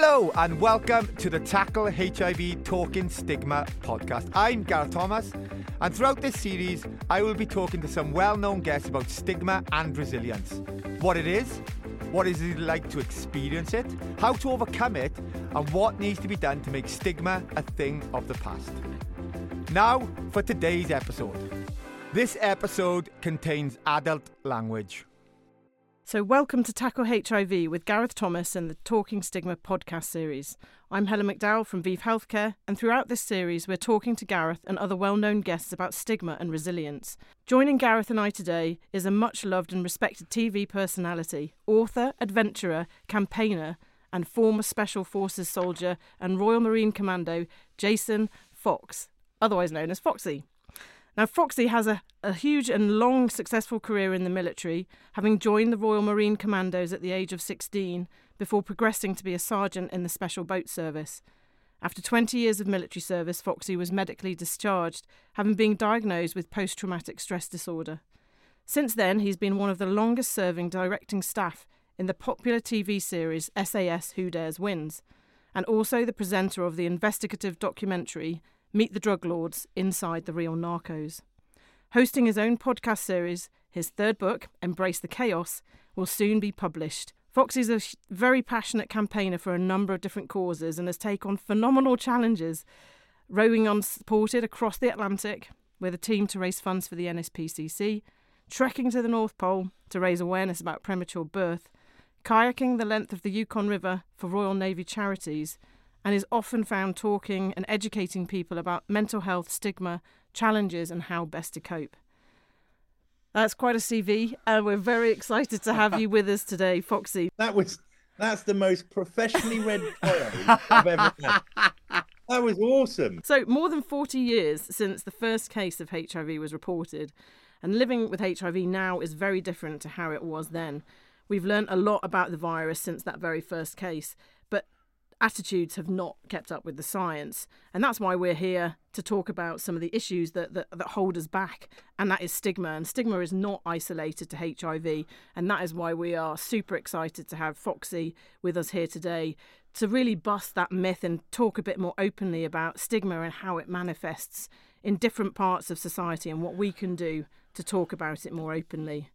Hello and welcome to the Tackle HIV Talking Stigma podcast. I'm Gareth Thomas, and throughout this series I will be talking to some well-known guests about stigma and resilience. What it is it like to experience it, how to overcome it, and what needs to be done to make stigma a thing of the past. Now for today's episode. This episode contains adult language. So welcome to Tackle HIV with Gareth Thomas and the Talking Stigma podcast series. I'm Helen McDowell from ViV Healthcare, and throughout this series we're talking to Gareth and other well-known guests about stigma and resilience. Joining Gareth and I today is a much-loved and respected TV personality, author, adventurer, campaigner and former Special Forces soldier and Royal Marine Commando Jason Fox, otherwise known as Foxy. Now, Foxy has a huge and long successful career in the military, having joined the Royal Marine Commandos at the age of 16 before progressing to be a sergeant in the Special Boat Service. After 20 years of military service, Foxy was medically discharged, having been diagnosed with post-traumatic stress disorder. Since then, he's been one of the longest-serving directing staff in the popular TV series SAS Who Dares Wins, and also the presenter of the investigative documentary Meet the Drug Lords Inside the Real Narcos. Hosting his own podcast series, his third book, Embrace the Chaos, will soon be published. Foxy's a very passionate campaigner for a number of different causes and has taken on phenomenal challenges, rowing unsupported across the Atlantic with a team to raise funds for the NSPCC, trekking to the North Pole to raise awareness about premature birth, kayaking the length of the Yukon River for Royal Navy charities, and is often found talking and educating people about mental health, stigma, challenges and how best to cope. That's quite a CV, and we're very excited to have you with us today, Foxy. That's the most professionally read bio I've ever had. That was awesome. So more than 40 years since the first case of HIV was reported, and living with HIV now is very different to how it was then. We've learned a lot about the virus since that very first case, but attitudes have not kept up with the science, and that's why we're here to talk about some of the issues that hold us back, and that is stigma. And stigma is not isolated to HIV, and that is why we are super excited to have Foxy with us here today to really bust that myth and talk a bit more openly about stigma and how it manifests in different parts of society and what we can do to talk about it more openly.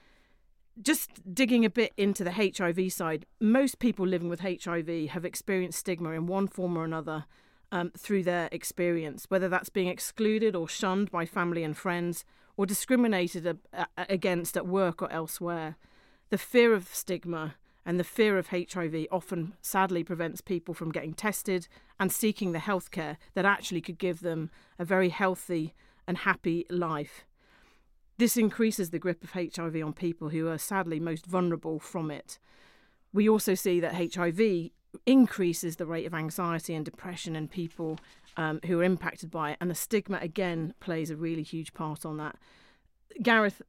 Just digging a bit into the HIV side, most people living with HIV have experienced stigma in one form or another through their experience, whether that's being excluded or shunned by family and friends or discriminated against at work or elsewhere. The fear of stigma and the fear of HIV often sadly prevents people from getting tested and seeking the healthcare that actually could give them a very healthy and happy life. This increases the grip of HIV on people who are sadly most vulnerable from it. We also see that HIV increases the rate of anxiety and depression in people who are impacted by it, and the stigma again plays a really huge part on that. Gareth,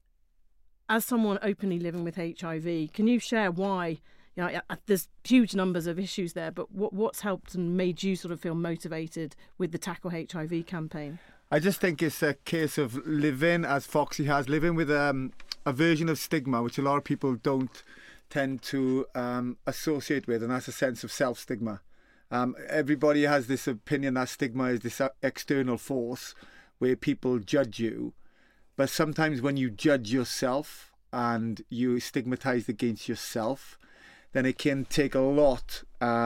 as someone openly living with HIV, can you share why? There's huge numbers of issues there, but what's helped and made you sort of feel motivated with the Tackle HIV campaign? I just think it's a case of living, as Foxy has, living with a version of stigma, which a lot of people don't tend to associate with, and that's a sense of self-stigma. Everybody has this opinion that stigma is this external force where people judge you. But sometimes when you judge yourself and you stigmatize against yourself, then it can take a lot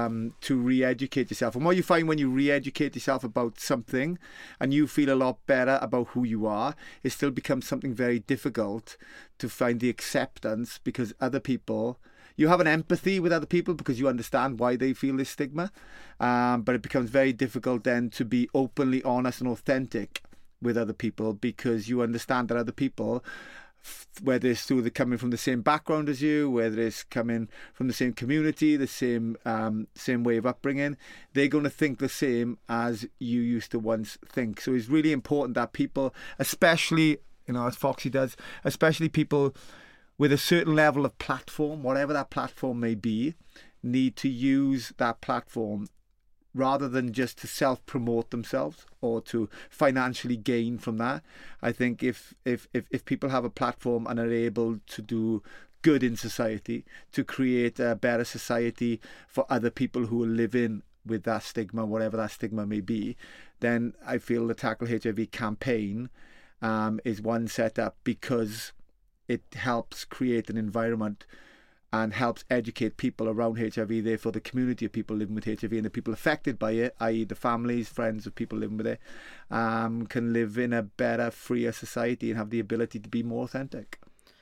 to re-educate yourself. And what you find when you re-educate yourself about something and you feel a lot better about who you are, it still becomes something very difficult to find the acceptance, because other people, you have an empathy with other people because you understand why they feel this stigma, but it becomes very difficult then to be openly honest and authentic with other people, because you understand that other people, whether it's through the coming from the same background as you, whether it's coming from the same community, the same way of upbringing, they're going to think the same as you used to once think. So it's really important that people, especially, as Foxy does, especially people with a certain level of platform, whatever that platform may be, need to use that platform rather than just to self-promote themselves or to financially gain from that. I think if people have a platform and are able to do good in society, to create a better society for other people who are living with that stigma, whatever that stigma may be, then I feel the Tackle HIV campaign is one set up because it helps create an environment and helps educate people around HIV, therefore the community of people living with HIV and the people affected by it, i.e. the families, friends of people living with it, can live in a better, freer society and have the ability to be more authentic.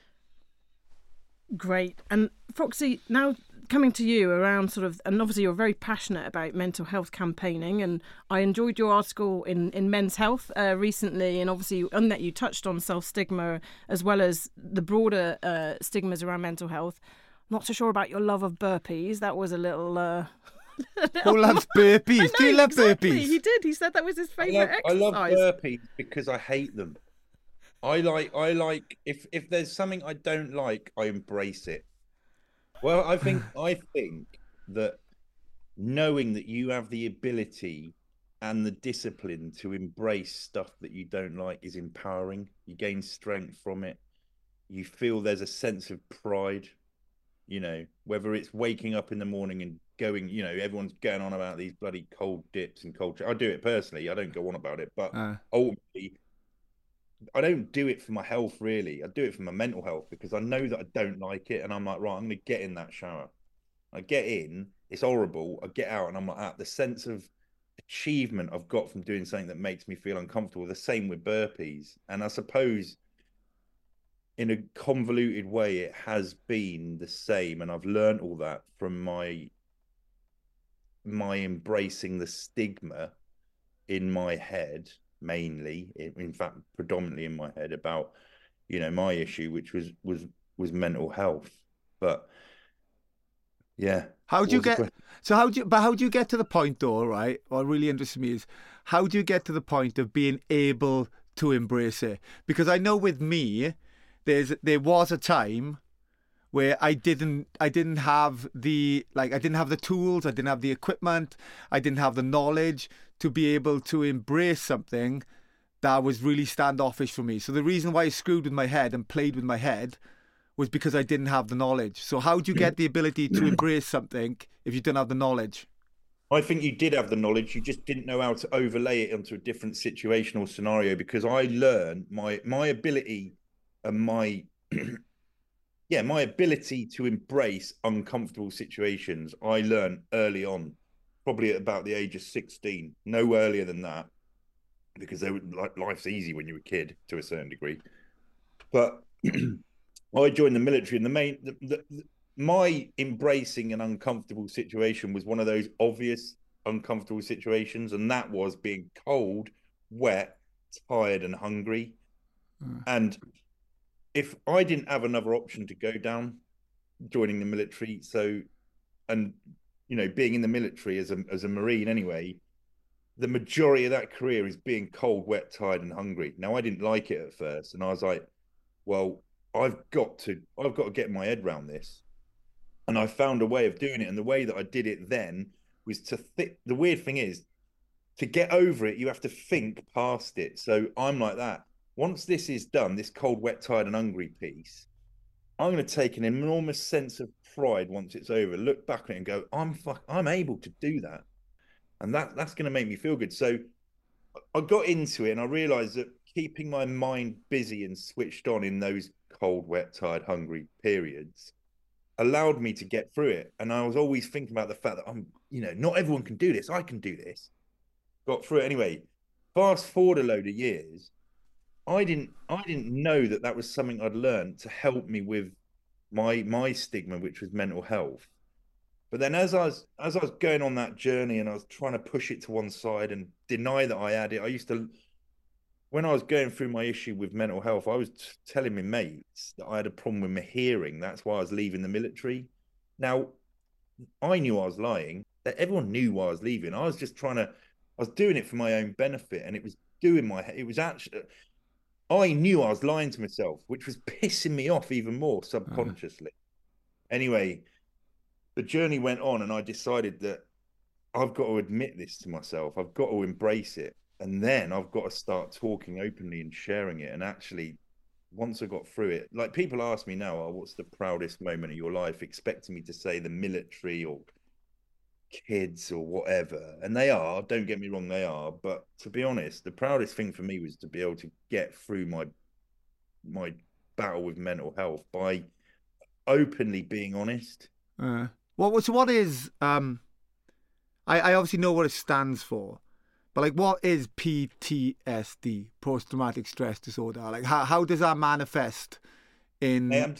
Great. And Foxy, now coming to you around sort of, and obviously you're very passionate about mental health campaigning, and I enjoyed your article in Men's Health recently, and obviously on that you touched on self-stigma as well as the broader stigmas around mental health. Not so sure about your love of burpees. That was a little... Who loves burpees? Do you love exactly. burpees? He did. He said that was his favourite exercise. I love burpees because I hate them. I like if there's something I don't like, I embrace it. Well, I think that knowing that you have the ability and the discipline to embrace stuff that you don't like is empowering. You gain strength from it. You feel there's a sense of pride. You know, whether it's waking up in the morning and going, you know, everyone's going on about these bloody cold dips and cold. I do it personally. I don't go on about it, but ultimately, I don't do it for my health, really. I do it for my mental health because I know that I don't like it. And I'm like, right, I'm going to get in that shower. I get in, it's horrible. I get out and I'm like, the sense of achievement I've got from doing something that makes me feel uncomfortable. The same with burpees. And I suppose in a convoluted way, it has been the same. And I've learned all that from my embracing the stigma in my head, mainly, in fact, predominantly in my head about, you know, my issue, which was mental health. But yeah. How do you get to the point though, right? What really interests me is how do you get to the point of being able to embrace it? Because I know with me, there was a time where I didn't have the tools, I didn't have the equipment, I didn't have the knowledge to be able to embrace something that was really standoffish for me. So the reason why I screwed with my head and played with my head was because I didn't have the knowledge. So how do you get the ability to embrace something if you don't have the knowledge? I think you did have the knowledge. You just didn't know how to overlay it onto a different situational scenario, because I learned my ability and my ability to embrace uncomfortable situations. I learned early on, probably at about the age of 16, no earlier than that, because life's easy when you're a kid to a certain degree. But I joined the military, and my embracing an uncomfortable situation was one of those obvious uncomfortable situations, and that was being cold, wet, tired, and hungry. And if I didn't have another option to go down, joining the military, and you know, being in the military as a Marine anyway, the majority of that career is being cold, wet, tired, and hungry. Now, I didn't like it at first, and I was like, well, I've got to get my head around this. And I found a way of doing it. And the way that I did it then was the weird thing is, to get over it, you have to think past it. So I'm like that. Once this is done, this cold, wet, tired, and hungry piece, I'm going to take an enormous sense of pride once it's over, look back at it and go, I'm able to do that. And that's going to make me feel good. So I got into it, and I realized that keeping my mind busy and switched on in those cold, wet, tired, hungry periods allowed me to get through it. And I was always thinking about the fact that not everyone can do this. I can do this. Got through it anyway. Fast forward a load of years, I didn't know that was something I'd learned to help me with my stigma, which was mental health. But then as I was going on that journey, and I was trying to push it to one side and deny that I had it, when I was going through my issue with mental health, I was telling my mates that I had a problem with my hearing. That's why I was leaving the military. Now, I knew I was lying. That everyone knew why I was leaving. I was doing it for my own benefit, and it was I knew I was lying to myself, which was pissing me off even more subconsciously. Anyway, the journey went on, and I decided that I've got to admit this to myself. I've got to embrace it. And then I've got to start talking openly and sharing it. And actually, once I got through it, like people ask me now, oh, what's the proudest moment of your life, expecting me to say the military or kids or whatever. And they are, don't get me wrong, they are. But to be honest, the proudest thing for me was to be able to get through my battle with mental health by openly being honest. What is I obviously know what it stands for, but like, what is PTSD, post traumatic stress disorder? Like, how does that manifest in?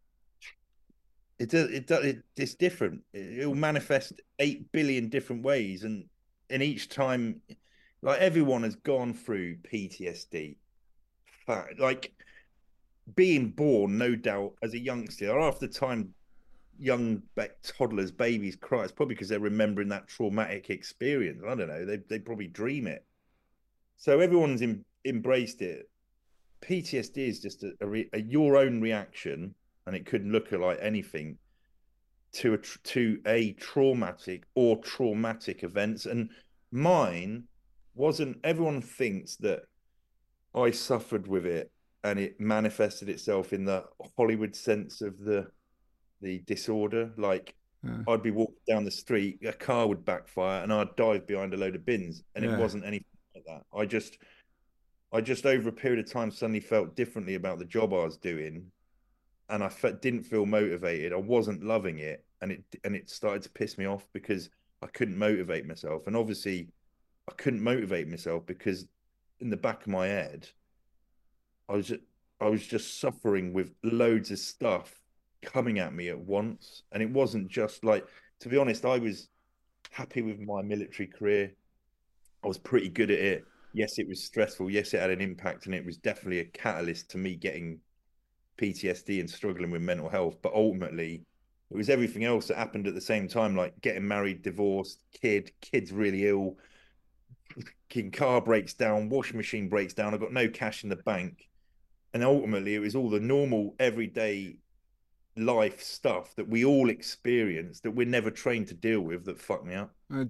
It's different. It will manifest 8 billion different ways, and each time, like, everyone has gone through PTSD. Like, being born, no doubt, as a youngster, or half the time young toddlers, babies cry, it's probably because they're remembering that traumatic experience. I don't know, they probably dream it. So everyone's embraced it. PTSD is just a your own reaction, and it could look like anything, to a traumatic or traumatic events. And mine wasn't. Everyone thinks that I suffered with it and it manifested itself in the Hollywood sense of the disorder. Like, I'd be walking down the street, a car would backfire, and I'd dive behind a load of bins, and it wasn't anything like that. I just over a period of time suddenly felt differently about the job I was doing, and I didn't feel motivated. I wasn't loving it, and it started to piss me off because I couldn't motivate myself. And obviously, I couldn't motivate myself because in the back of my head, I was just suffering with loads of stuff coming at me at once. And it wasn't just like, to be honest, I was happy with my military career. I was pretty good at it. Yes, it was stressful. Yes, it had an impact, and it was definitely a catalyst to me getting PTSD and struggling with mental health. But ultimately, it was everything else that happened at the same time, like getting married, divorced, kid's really ill, car breaks down, washing machine breaks down, I've got no cash in the bank. And ultimately, it was all the normal, everyday life stuff that we all experience that we're never trained to deal with that fucked me up.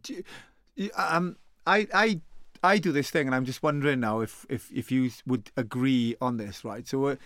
I do this thing, and I'm just wondering now if you would agree on this, right? So,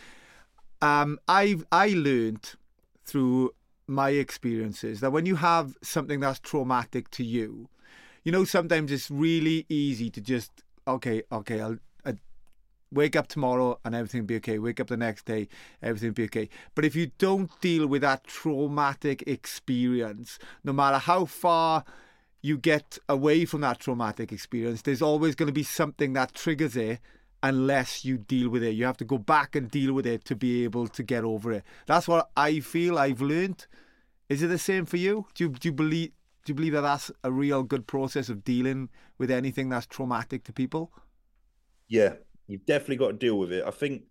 I learned through my experiences that when you have something that's traumatic to you, you know, sometimes it's really easy to just okay, I'll wake up tomorrow and everything will be okay. Wake up the next day, everything will be okay. But if you don't deal with that traumatic experience, no matter how far you get away from that traumatic experience, there's always going to be something that triggers it unless you deal with it. You have to go back and deal with it to be able to get over it. That's what I feel I've learned. Is it the same for you? Do you believe that that's a real good process of dealing with anything that's traumatic to people? Yeah, you've definitely got to deal with it. I think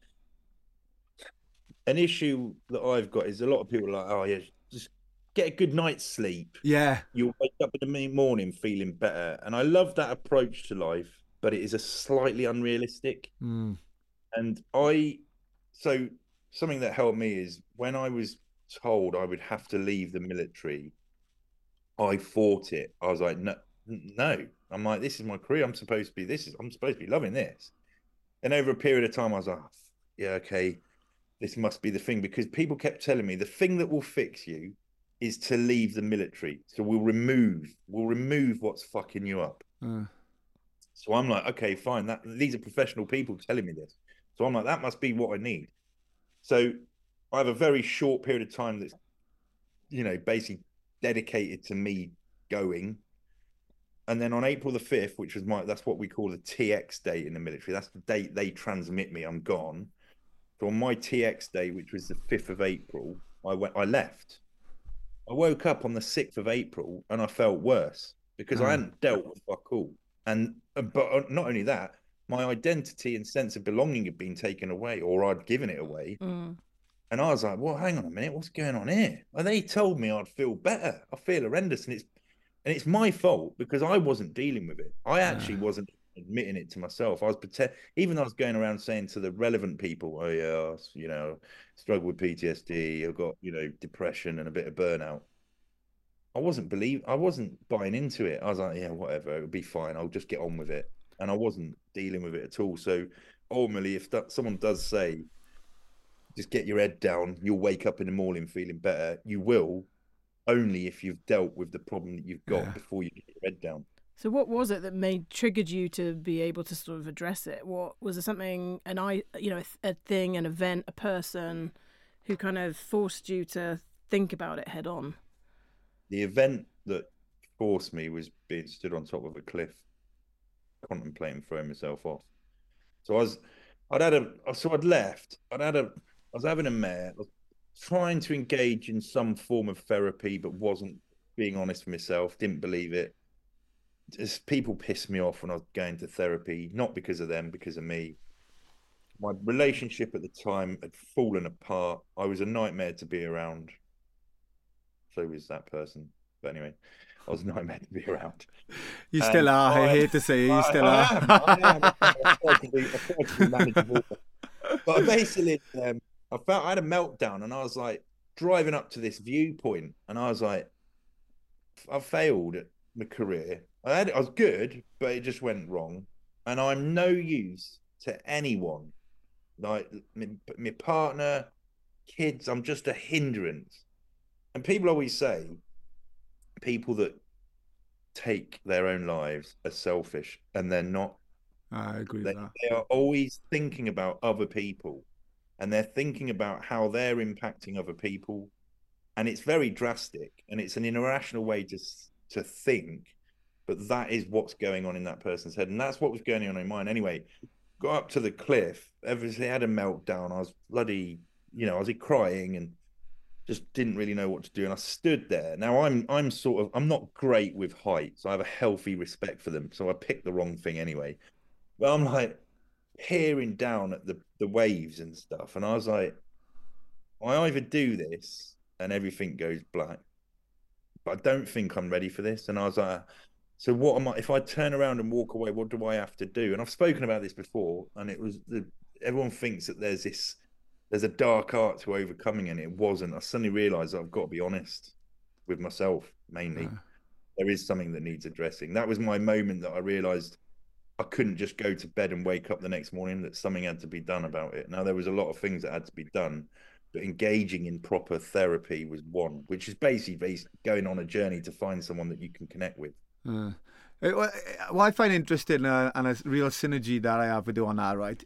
an issue that I've got is a lot of people are like, oh yeah, just get a good night's sleep. Yeah. You'll wake up in the morning feeling better. And I love that approach to life, but it is a slightly unrealistic. And so something that helped me is when I was told I would have to leave the military, I fought it. I was like, no. I'm like, this is my career. I'm supposed to be loving this. And over a period of time, I was like, oh, yeah, okay, this must be the thing, because people kept telling me the thing that will fix you is to leave the military. So we'll remove what's fucking you up. So I'm like, okay, fine. These are professional people telling me this. So I'm like, that must be what I need. So I have a very short period of time that's, you know, basically dedicated to me going. And then on April the 5th, which was that's what we call the TX date in the military. That's the date they transmit me. I'm gone. So on my TX day, which was the 5th of April, I left. I woke up on the 6th of April and I felt worse because I hadn't dealt with fuck all. But not only that, my identity and sense of belonging had been taken away, or I'd given it away. And I was like, well, hang on a minute, what's going on here? And they told me I'd feel better. I feel horrendous. And it's my fault because I wasn't dealing with it. I actually wasn't admitting it to myself. I was even though I was going around saying to the relevant people, oh yeah, you know, struggle with PTSD, I've got, you know, depression and a bit of burnout. I wasn't buying into it. I was like, yeah, whatever, it'll be fine. I'll just get on with it. And I wasn't dealing with it at all. So ultimately, if someone does say, just get your head down. You'll wake up in the morning feeling better. You will, only if you've dealt with the problem that you've got before you get your head down. So what was it that triggered you to be able to sort of address it? What was there, something, a thing, an event, a person who kind of forced you to think about it head on? The event that forced me was being stood on top of a cliff, contemplating throwing myself off. So I was having a mare. I was trying to engage in some form of therapy, but wasn't being honest with myself. Didn't believe it. Just people pissed me off when I was going to therapy, not because of them, because of me. My relationship at the time had fallen apart. I was a nightmare to be around. So was that person. But anyway, I was a nightmare to be around. You still are. I hate to say it, you still are. I tried to be manageable. But basically, I felt I had a meltdown, and I was like driving up to this viewpoint, and I was like, I failed at my career. I was good, but it just went wrong, and I'm no use to anyone. Like my partner, kids, I'm just a hindrance. And people always say, people that take their own lives are selfish, and they're not. I agree with that. They are always thinking about other people, and they're thinking about how they're impacting other people, and it's very drastic, and it's an irrational way to think, but that is what's going on in that person's head, and that's what was going on in mine. Anyway, got up to the cliff, obviously had a meltdown. I was bloody, I was crying and just didn't really know what to do, and I stood there. Now I'm not great with heights. I have a healthy respect for them, so I picked the wrong thing anyway. But I'm like peering down at the waves and stuff, and I was like, I either do this and everything goes black, but I don't think I'm ready for this. And I was like, so what am I, if I turn around and walk away, what do I have to do? And I've spoken about this before, and everyone thinks that there's a dark art to overcoming, and it wasn't. I suddenly realized I've got to be honest with myself, mainly. There is something that needs addressing. That was my moment that I realized I couldn't just go to bed and wake up the next morning, that something had to be done about it. Now, there was a lot of things that had to be done, but engaging in proper therapy was one, which is basically going on a journey to find someone that you can connect with. What I find interesting and a real synergy that I have with doing that, right,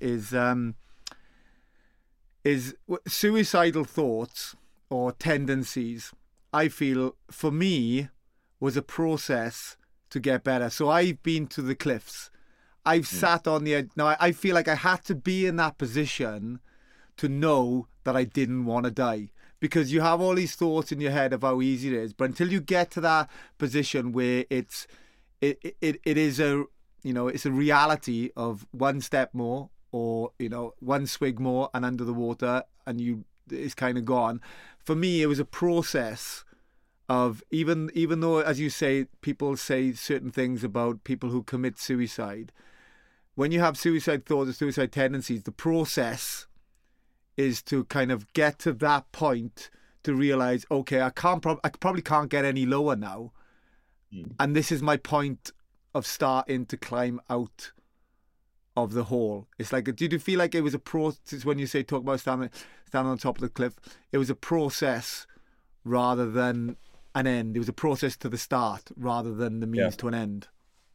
is suicidal thoughts or tendencies, I feel, for me, was a process to get better. So I've been to the cliffs. I've sat on the edge. Now, I feel like I had to be in that position to know that I didn't want to die. Because you have all these thoughts in your head of how easy it is. But until you get to that position where it is it's a reality of one step more, or one swig more and under the water, and it's kind of gone. For me, it was a process of, even though, as you say, people say certain things about people who commit suicide. When you have suicide thoughts or suicide tendencies, the process is to kind of get to that point to realize, okay, I probably can't get any lower now, and this is my point of starting to climb out of the hole. It's like, did you feel like it was a process when you talk about standing on top of the cliff? It was a process rather than an end. It was a process to the start rather than the means to an end.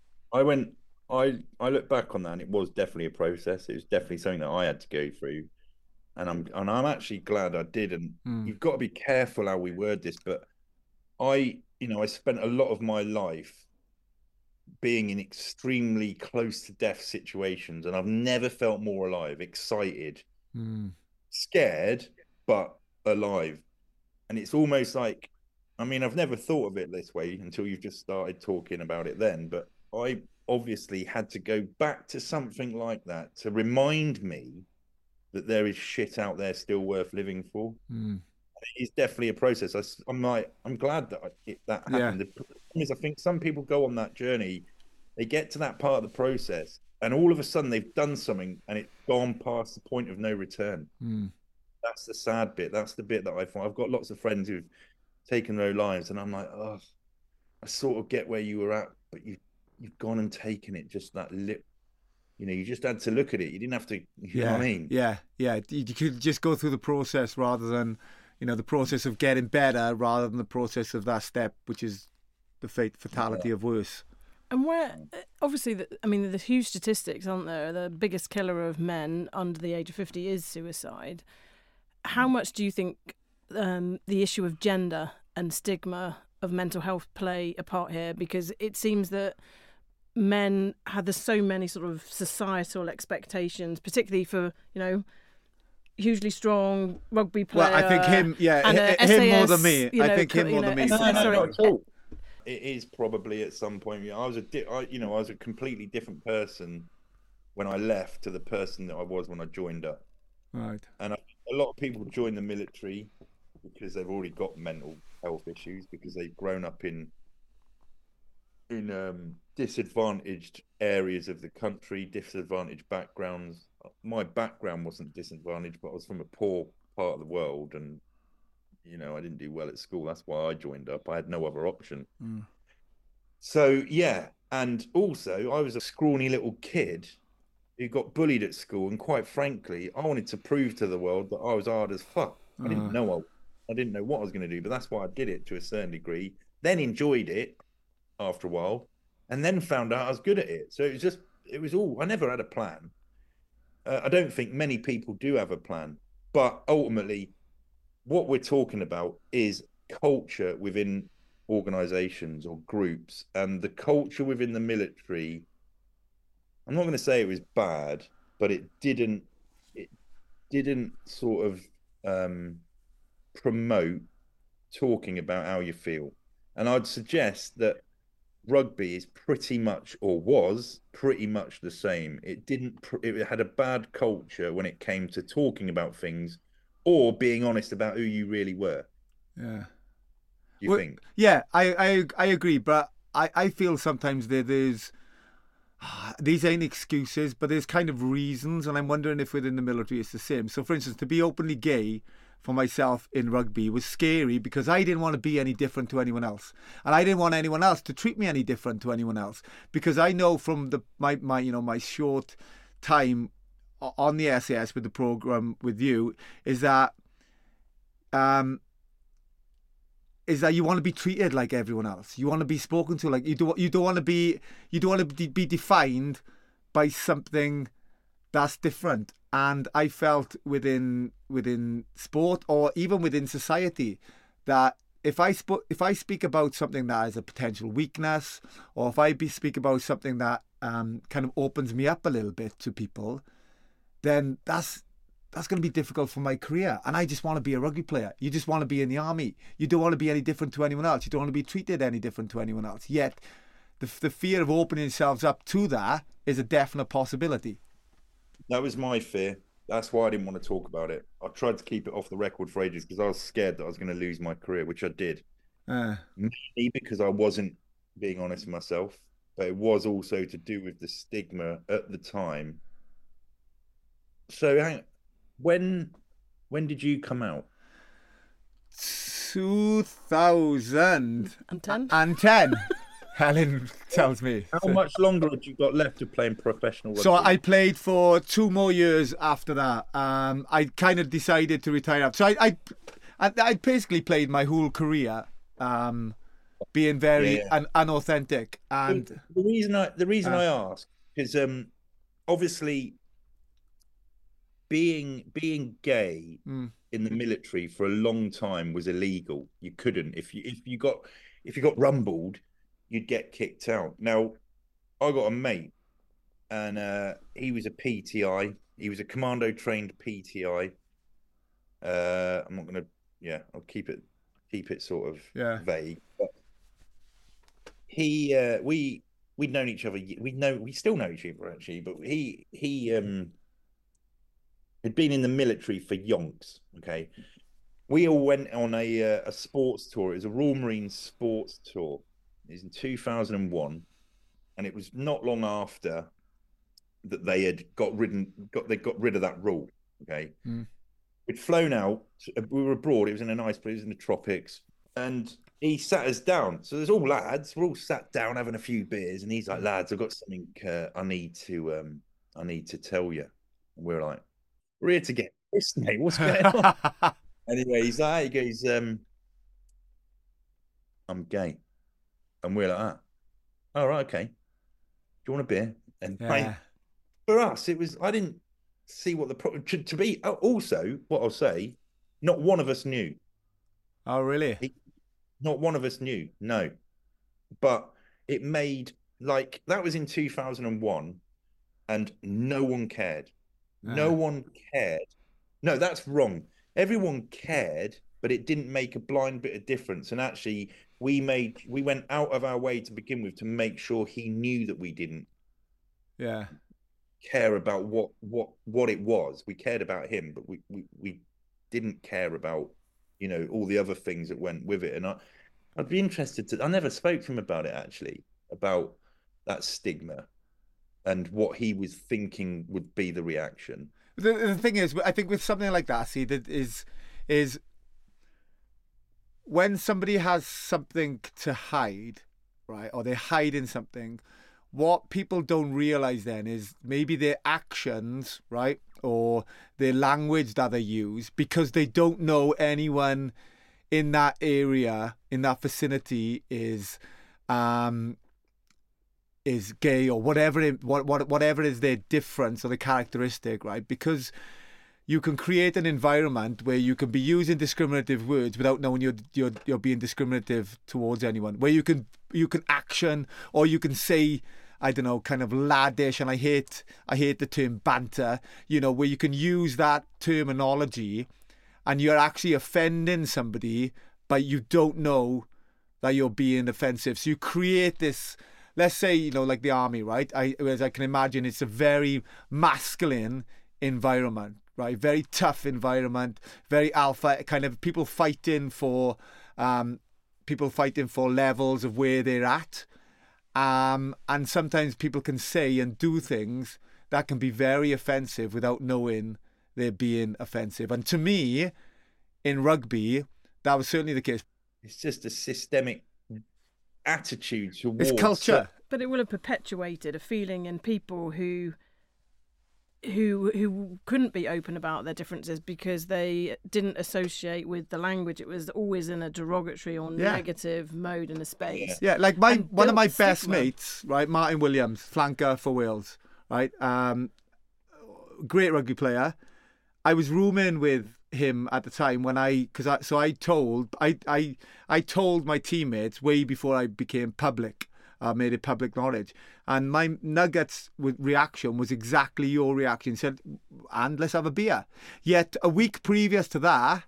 I look back on that, and it was definitely a process. It was definitely something that I had to go through, and I'm actually glad I did. And you've got to be careful how we word this, but I spent a lot of my life being in extremely close to death situations, and I've never felt more alive, excited, scared, but alive. And it's almost like, I've never thought of it this way until you've just started talking about it then, but I obviously had to go back to something like that to remind me that there is shit out there still worth living for. It's definitely a process. I'm glad that that happened. The problem is, I think some people go on that journey, they get to that part of the process, and all of a sudden they've done something and it's gone past the point of no return. That's the sad bit. That's the bit that I find. I've got lots of friends who've taken their own lives, and I'm like, oh, I sort of get where you were at, but you've gone and taken it just that you just had to look at it. You didn't have to, you know what I mean? Yeah. You could just go through the process rather than, the process of getting better rather than the process of that step, which is the fatality of worse. And where, obviously, there's huge statistics, aren't there? The biggest killer of men under the age of 50 is suicide. How much do you think the issue of gender and stigma of mental health play a part here? Because it seems that men there's so many sort of societal expectations, particularly for, hugely strong rugby player. Well, I think him more than me. I think him more than me. No, not at all. It is probably at some point. I was a completely different person when I left to the person that I was when I joined up. Right. And a lot of people join the military because they've already got mental health issues, because they've grown up in disadvantaged areas of the country, disadvantaged backgrounds. My background wasn't disadvantaged, but I was from a poor part of the world, and I didn't do well at school. That's why I joined up. I had no other option. So yeah, and also I was a scrawny little kid who got bullied at school, and quite frankly, I wanted to prove to the world that I was hard as fuck. I didn't know what I was going to do, but that's why I did it to a certain degree. Then enjoyed it after a while, and then found out I was good at it. So it was all. I never had a plan. I don't think many people do have a plan, but ultimately, what we're talking about is culture within organizations or groups, and the culture within the military. I'm not going to say it was bad, but it didn't sort of promote talking about how you feel. And I'd suggest that rugby is pretty much, or was pretty much, the same. It had a bad culture when it came to talking about things or being honest about who you really were. Yeah. You think? Yeah, I agree, but I feel sometimes there's these ain't excuses, but there's kind of reasons, and I'm wondering if within the military it's the same. So, for instance, to be openly gay for myself in rugby was scary because I didn't want to be any different to anyone else, and I didn't want anyone else to treat me any different to anyone else, because I know from my short time on the SAS with the program with you is that you want to be treated like everyone else. You want to be spoken to like you don't want to be defined by something that's different. And I felt within sport or even within society that if I speak about something that is a potential weakness, or if I speak about something that kind of opens me up a little bit to people, then that's going to be difficult for my career. And I just want to be a rugby player. You just want to be in the army. You don't want to be any different to anyone else. You don't want to be treated any different to anyone else. Yet the fear of opening yourselves up to that is a definite possibility. That was my fear. That's why I didn't want to talk about it. I tried to keep it off the record for ages because I was scared that I was going to lose my career, which I did. Mainly because I wasn't being honest with myself, but it was also to do with the stigma at the time. So when did you come out? 2010. Helen tells me. How much longer had you got left of playing professional rugby? So I played for 2 more years after that. I kind of decided to retire. So I basically played my whole career being very unauthentic. And the reason I ask is obviously being gay in the military for a long time was illegal. You couldn't. If you got rumbled, you'd get kicked out. Now, I got a mate, and he was a PTI. He was a commando trained PTI. I'm not gonna. Yeah, I'll keep it sort of vague. But we'd known each other. We still know each other actually. But he had been in the military for yonks. Okay, we all went on a sports tour. It was a Royal Marines sports tour. It was in 2001, and it was not long after that they had got rid of that rule. Okay, we'd flown out. We were abroad. It was in a nice place. It was in the tropics, and he sat us down. So there's all lads. We're all sat down having a few beers, and he's like, "Lads, I've got something I need to I need to tell you. And we're like, we're here to get this, mate. What's going on? Anyway, he's like, he goes, I'm gay. And we're like, oh, right, okay. Do you want a beer? And for us, it was, I didn't see what the problem to be. Also, what I'll say, not one of us knew. Oh, really? Not one of us knew, no. But it made, like, that was in 2001, and no one cared. No one cared. No, that's wrong. Everyone cared, but it didn't make a blind bit of difference. And actually, we went out of our way to begin with to make sure he knew that we didn't care about what it was. We cared about him, but we didn't care about, you know, all the other things that went with it. And I'd be interested to, I never spoke to him about it, actually, about that stigma and what he was thinking would be the reaction. The thing is, I think with something like that, see, that is when somebody has something to hide, right, or they're hiding something, what people don't realize then is maybe their actions, right, or their language that they use, because they don't know anyone in that area, in that vicinity is gay or whatever whatever is their difference or the characteristic, right? Because you can create an environment where you can be using discriminative words without knowing you're being discriminative towards anyone. Where you can action, or you can say, I don't know, kind of laddish, and I hate the term banter, you know, where you can use that terminology and you're actually offending somebody, but you don't know that you're being offensive. So you create this, let's say, you know, like the army, right? As I can imagine, it's a very masculine environment, right? Very tough environment, very alpha, kind of people fighting for levels of where they're at. And sometimes people can say and do things that can be very offensive without knowing they're being offensive. And to me, in rugby, that was certainly the case. It's just a systemic attitude towards... It's culture. But it will have perpetuated a feeling in people who couldn't be open about their differences because they didn't associate with the language. It was always in a derogatory or negative mode in a space. Yeah, like one of my best mates, right, Martin Williams, flanker for Wales, right, great rugby player. I was rooming with him at the time when I told my teammates way before I became public. Made it public knowledge, and my nuggets reaction was exactly your reaction. He said, and let's have a beer. Yet a week previous to that,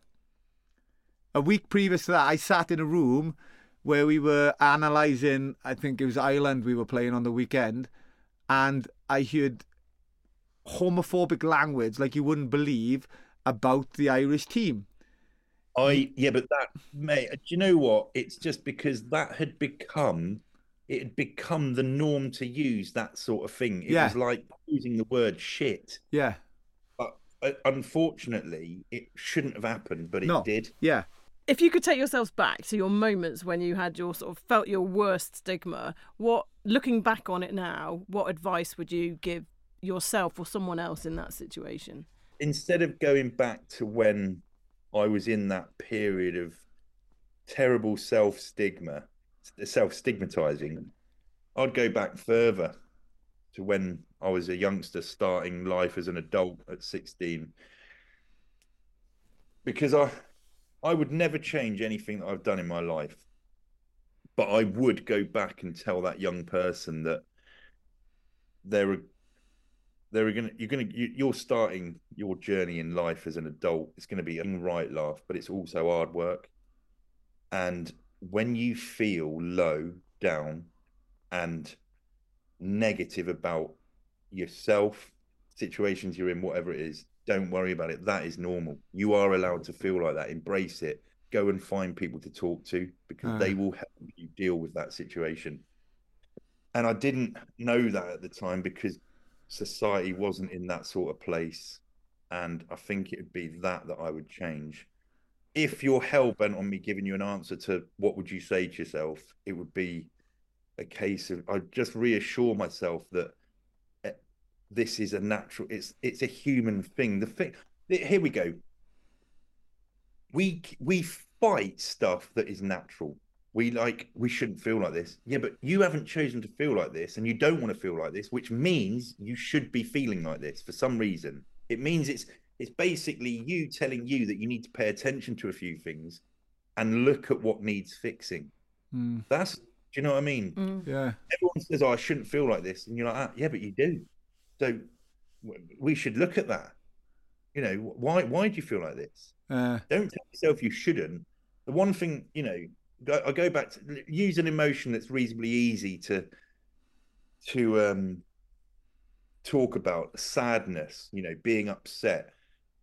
I sat in a room where we were analysing, I think it was Ireland we were playing on the weekend, and I heard homophobic language like you wouldn't believe about the Irish team. But that, mate, do you know what? It's just because that had become the norm to use that sort of thing. It was like using the word shit. Yeah. But unfortunately, it shouldn't have happened, but it did. Yeah. If you could take yourselves back to your moments when you had your sort of felt your worst stigma, looking back on it now, what advice would you give yourself or someone else in that situation? Instead of going back to when I was in that period of terrible self-stigmatizing, I'd go back further to when I was a youngster starting life as an adult at 16, because I would never change anything that I've done in my life, but I would go back and tell that young person that you're starting your journey in life as an adult. It's going to be a right laugh, but it's also hard work. And when you feel low, down, and negative about yourself, situations you're in, whatever it is, don't worry about it. That is normal. You are allowed to feel like that. Embrace it. Go and find people to talk to, because they will help you deal with that situation. And I didn't know that at the time because society wasn't in that sort of place. And I think it would be that I would change. If you're hell-bent on me giving you an answer to what would you say to yourself, it would be a case of, I'd just reassure myself that this is a natural, it's a human thing. Here we go. We fight stuff that is natural. We shouldn't feel like this. Yeah, but you haven't chosen to feel like this, and you don't want to feel like this, which means you should be feeling like this for some reason. It means it's basically you telling you that you need to pay attention to a few things and look at what needs fixing. Do you know what I mean? Yeah. Everyone says, "Oh, I shouldn't feel like this," and you're like, "Ah, yeah, but you do." So we should look at that. You know, why do you feel like this? Don't tell yourself you shouldn't. The one thing, you know, I go back to use an emotion that's reasonably easy to talk about. Sadness, you know, being upset.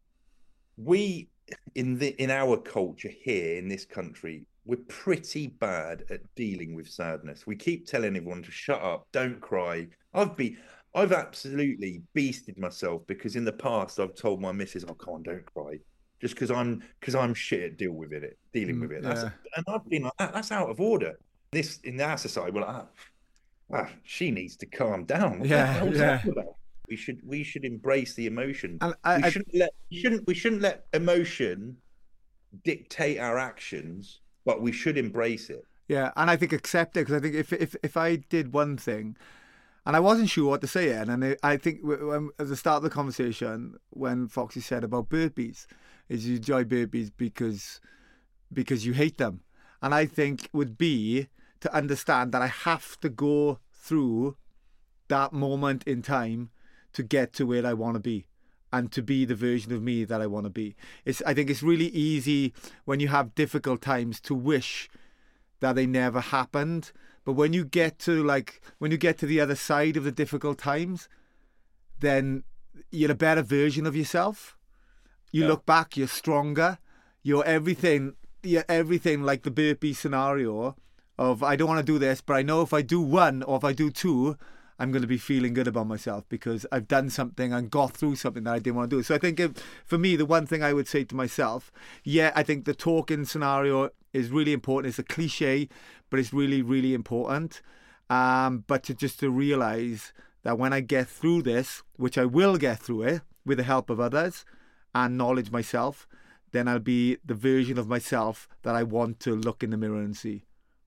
We in our culture here in this country, we're pretty bad at dealing with sadness. We keep telling everyone to shut up, don't cry. I've absolutely beasted myself because in the past I've told my missus, "Oh, come on, don't cry," just because I'm shit at dealing with it. Yeah. And I've been like, that's out of order. This in our society, we're like, she needs to calm down. What the hell's that about? We should embrace the emotion. And we shouldn't let emotion dictate our actions, but we should embrace it. Yeah, and I think accept it, because I think if I did one thing, and I wasn't sure what to say, and I think at the start of the conversation when Foxy said about burpees, is you enjoy burpees because you hate them, and I think would be to understand that I have to go through that moment in time to get to where I want to be and to be the version of me that I want to be. I think it's really easy when you have difficult times to wish that they never happened. But when you get to the other side of the difficult times, then you're a better version of yourself. You look back, you're stronger. You're everything like the burpee scenario of, I don't want to do this, but I know if I do one or if I do two, I'm going to be feeling good about myself because I've done something and got through something that I didn't want to do. So I think for me, the one thing I would say to myself, I think the talking scenario is really important. It's a cliche, but it's really, really important. But to realize that when I get through this, which I will get through it with the help of others and knowledge myself, then I'll be the version of myself that I want to look in the mirror and see.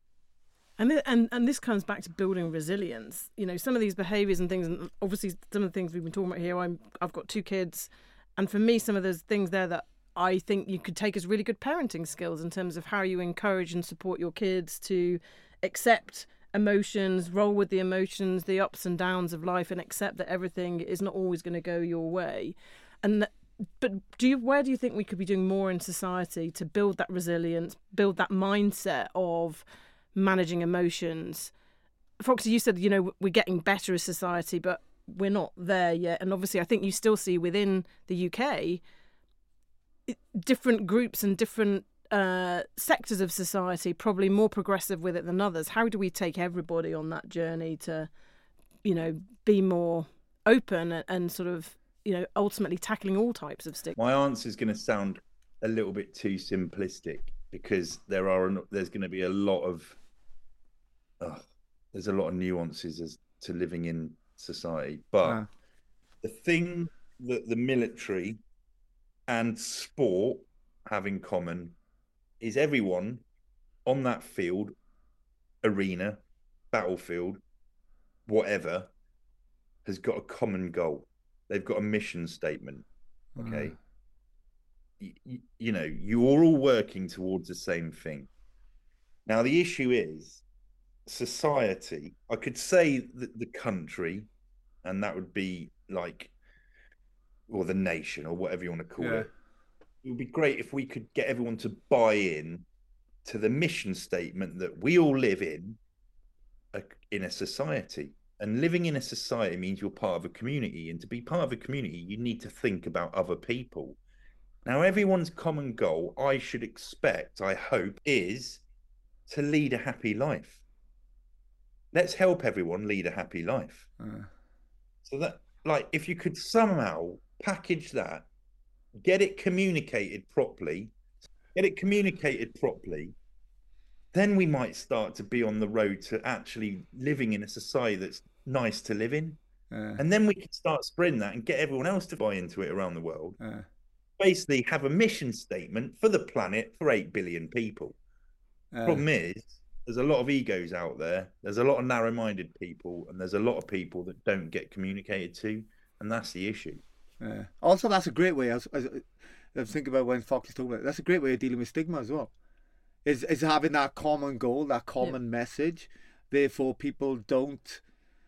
And this comes back to building resilience. You know, some of these behaviours and things, and obviously some of the things we've been talking about here, I've got 2 kids, and for me, some of those things there that I think you could take as really good parenting skills in terms of how you encourage and support your kids to accept emotions, roll with the emotions, the ups and downs of life, and accept that everything is not always going to go your way. But where do you think we could be doing more in society to build that resilience, build that mindset of managing emotions? Foxy, you said, you know, we're getting better as society, but we're not there yet. And obviously I think you still see within the UK different groups and different sectors of society probably more progressive with it than others. How do we take everybody on that journey to, you know, be more open and sort of, you know, ultimately tackling all types of stigma? My answer is going to sound a little bit too simplistic because there's going to be a lot of nuances as to living in society. But the thing that the military and sport have in common is everyone on that field, arena, battlefield, whatever, has got a common goal. They've got a mission statement. Okay. You know, you're all working towards the same thing. Now, the issue is society. I could say that the country, and that would be like, or the nation, or whatever you want to call it. It would be great if we could get everyone to buy in to the mission statement that we all live in a society. And living in a society means you're part of a community. And to be part of a community, you need to think about other people. Now, everyone's common goal, I should expect, I hope, is to lead a happy life. Let's help everyone lead a happy life. So that, like, if you could somehow package that, get it communicated properly, then we might start to be on the road to actually living in a society that's nice to live in. And then we can start spreading that and get everyone else to buy into it around the world. Uh, Basically have a mission statement for the planet for 8 billion people. Problem is, there's a lot of egos out there. There's a lot of narrow-minded people, and there's a lot of people that don't get communicated to, and that's the issue. Also, that's a great way. I was thinking about when Fox is talking about it, that's a great way of dealing with stigma as well. Is having that common goal, that common message. Therefore, people don't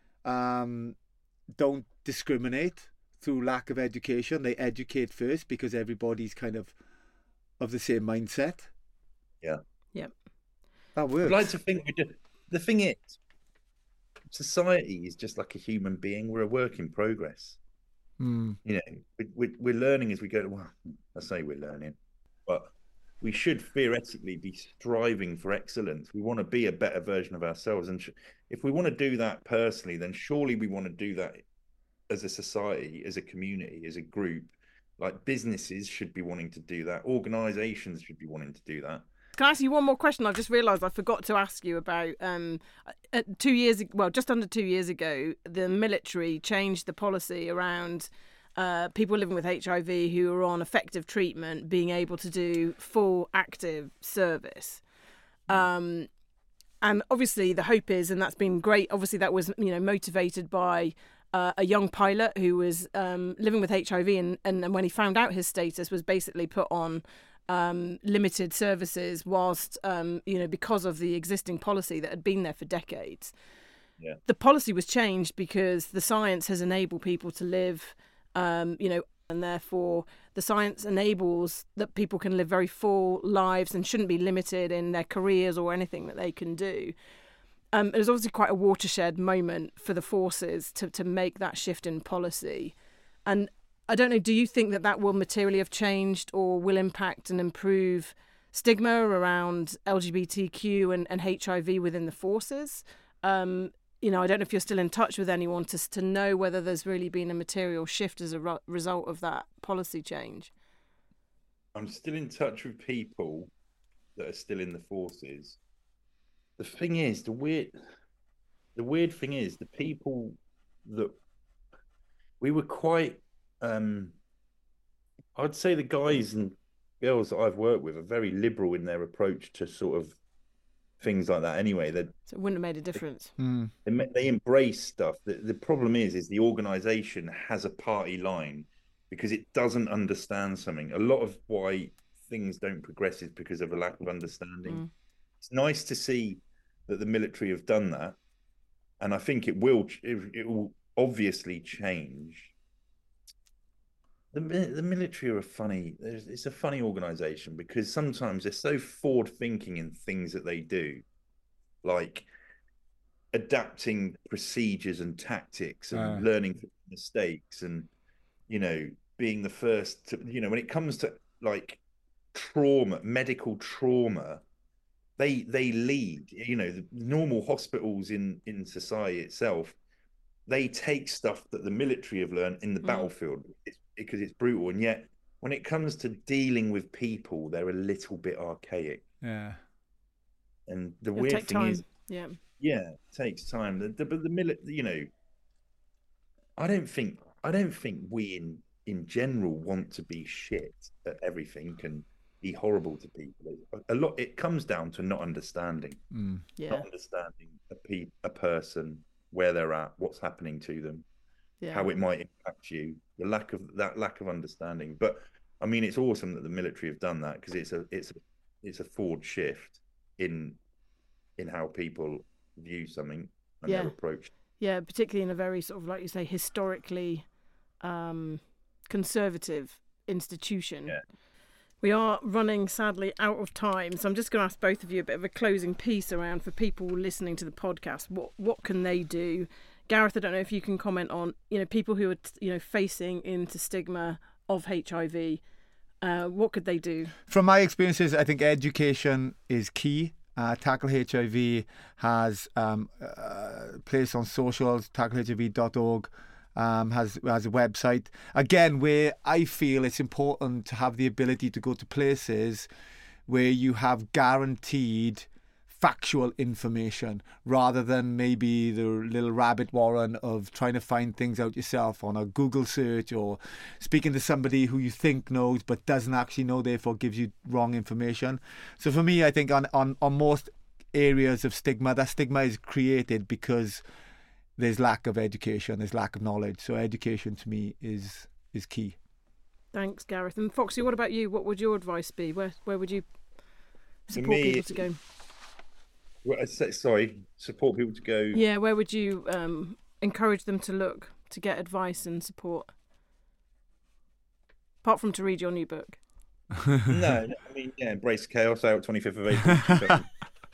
discriminate through lack of education. They educate first because everybody's kind of the same mindset. Yeah. That works. I'd like to think we do. The thing is, society is just like a human being. We're a work in progress. You know, we're learning as we go. Well, I say we're learning, but we should theoretically be striving for excellence. We want to be a better version of ourselves. And if we want to do that personally, then surely we want to do that as a society, as a community, as a group. Like businesses should be wanting to do that. Organizations should be wanting to do that. Can I ask you one more question? I've just realised I forgot to ask you about 2 years, well, just under 2 years ago, the military changed the policy around people living with HIV who are on effective treatment being able to do full active service. And obviously the hope is, and that's been great, obviously that was, you know, motivated by a young pilot who was living with HIV and when he found out his status was basically put on limited services whilst, you know, because of the existing policy that had been there for decades. Yeah. The policy was changed because the science has enabled people to live, you know, and therefore the science enables that people can live very full lives and shouldn't be limited in their careers or anything that they can do. It was obviously quite a watershed moment for the forces to make that shift in policy. And I don't know, do you think that will materially have changed or will impact and improve stigma around LGBTQ and HIV within the forces? You know, I don't know if you're still in touch with anyone to know whether there's really been a material shift as a result of that policy change. I'm still in touch with people that are still in the forces. The thing is, the weird thing is, the people that we were quite, I'd say the guys and girls that I've worked with are very liberal in their approach to sort of things like that anyway. So it wouldn't have made a difference. They embrace stuff. The problem is the organisation has a party line because it doesn't understand something. A lot of why things don't progress is because of a lack of understanding. It's nice to see that the military have done that, and I think it will obviously change. The military are it's a funny organisation because sometimes they're so forward thinking in things that they do, like adapting procedures and tactics and learning from mistakes, and, you know, being the first to, you know, when it comes to like trauma, medical trauma, they lead. You know, the normal hospitals in society itself, they take stuff that the military have learned in the battlefield because it's brutal, and yet when it comes to dealing with people, they're a little bit archaic. Yeah. And the weird thing is, yeah, it takes time. But the military, you know, I don't think we in general want to be shit at everything and be horrible to people. A lot, it comes down to not understanding, not understanding a person, where they're at, what's happening to them, how it might impact you. The lack of understanding. But I mean, it's awesome that the military have done that because it's a forward shift in how people view something and their approach. Yeah, particularly in a very sort of, like you say, historically conservative institution. Yeah. We are running, sadly, out of time, so I'm just going to ask both of you a bit of a closing piece around, for people listening to the podcast, what can they do? Gareth, I don't know if you can comment on, you know, people who are, you know, facing into stigma of HIV. What could they do? From my experiences, I think education is key. Tackle HIV has a place on socials, tacklehiv.org. Has a website, again, where I feel it's important to have the ability to go to places where you have guaranteed factual information rather than maybe the little rabbit warren of trying to find things out yourself on a Google search or speaking to somebody who you think knows but doesn't actually know, therefore gives you wrong information. So for me, I think on most areas of stigma, that stigma is created because there's lack of education, there's lack of knowledge. So education to me is key. Thanks, Gareth. And Foxy, what about you? What would your advice be? Where would you support people to go? Support people to go. Yeah, where would you encourage them to look to get advice and support? Apart from to read your new book. No, I mean, yeah, Embrace Chaos out 25th of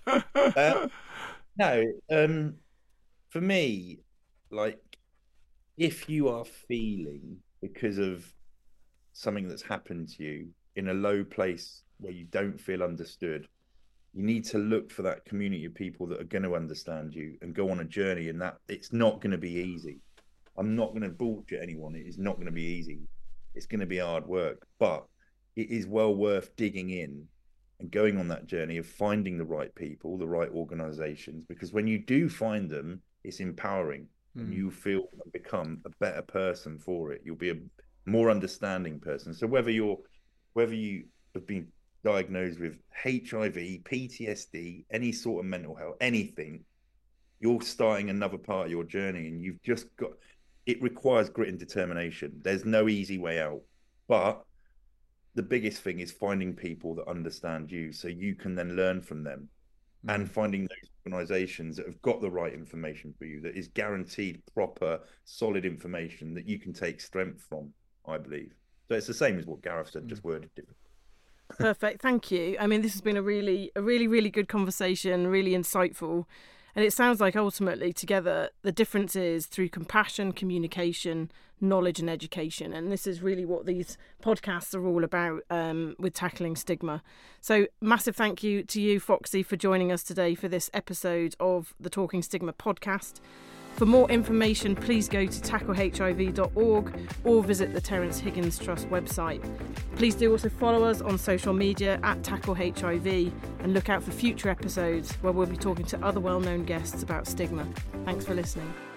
April. For me, like, if you are feeling because of something that's happened to you in a low place where you don't feel understood, you need to look for that community of people that are going to understand you and go on a journey. And that it's not going to be easy. I'm not going to bullshit anyone. It is not going to be easy. It's going to be hard work, but it is well worth digging in and going on that journey of finding the right people, the right organizations, because when you do find them, it's empowering and you feel and become a better person for it. You'll be a more understanding person. So whether you have been diagnosed with HIV, PTSD, any sort of mental health, anything, you're starting another part of your journey, and you've just got, it requires grit and determination. There's no easy way out, but the biggest thing is finding people that understand you so you can then learn from them, and finding those organizations that have got the right information for you, that is guaranteed proper, solid information that you can take strength from, I believe. So it's the same as what Gareth said, just worded differently. Perfect. Thank you. I mean, this has been a really good conversation, really insightful. And it sounds like ultimately together the difference is through compassion, communication, knowledge and education. And this is really what these podcasts are all about, with tackling stigma. So massive thank you to you, Foxy, for joining us today for this episode of the Talking Stigma podcast. For more information, please go to tacklehiv.org or visit the Terence Higgins Trust website. Please do also follow us on social media at tacklehiv and look out for future episodes where we'll be talking to other well-known guests about stigma. Thanks for listening.